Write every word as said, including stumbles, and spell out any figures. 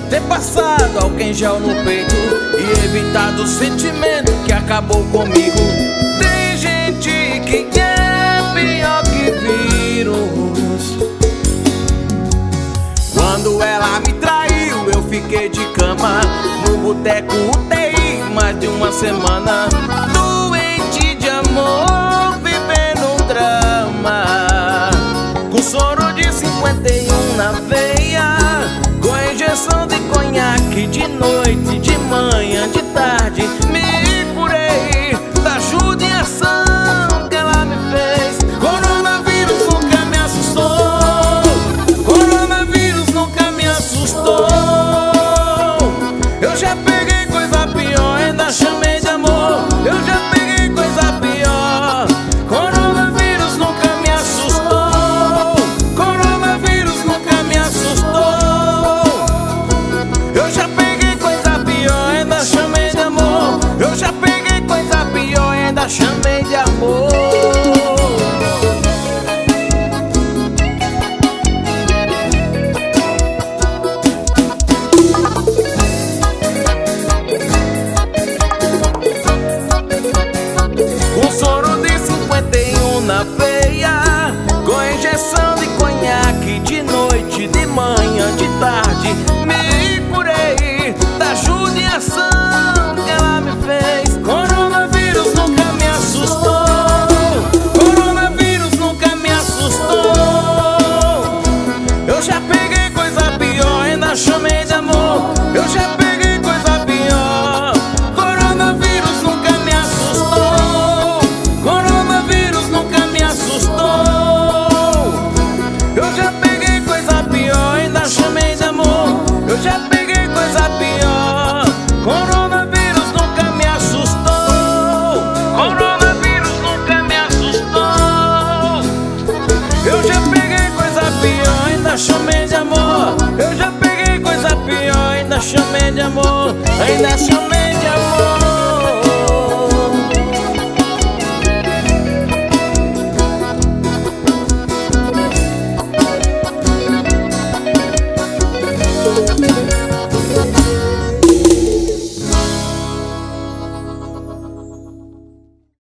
ter passado álcool em gel no peito e evitado o sentimento que acabou comigo. Tem gente que é pior que vírus. Quando ela me traiu, eu fiquei de cama no boteco U T I mais de uma semana, doente de amor, vivendo um drama, com soro de cinquenta e um na veia, com injeção de conhaque de noite, de manhã, de tarde. Me curei da judiação que ela me fez. Coronavírus nunca me assustou, coronavírus nunca me assustou. Eu já peguei coisa pior, ainda chamei de amor. Eu já peguei coisa pior. Coronavírus nunca me assustou, coronavírus nunca me assustou. Eu já peguei coisa pior, ainda chamei de amor. Eu já peguei coisa pior, ainda chamei de amor. Com soro de cinquenta e um na veia, com injeção de conhaque de noite, de manhã, de tarde. Me curei da judiação que ela me fez. Coronavírus nunca me assustou, coronavírus nunca me assustou. Eu já peguei coisa pior, ainda chamei de amor. Eu já peguei coisa pior. Coronavírus nunca me assustou, coronavírus nunca me assustou. Eu já peguei coisa pior, ainda chamei de amor. Eu já peguei coisa pior. Coronavírus nunca me assustou, coronavírus nunca me assustou. Eu já peguei coisa pior, ainda chamei de amor. Eu já peguei coisa pior, ainda chamei de amor. Ainda chamei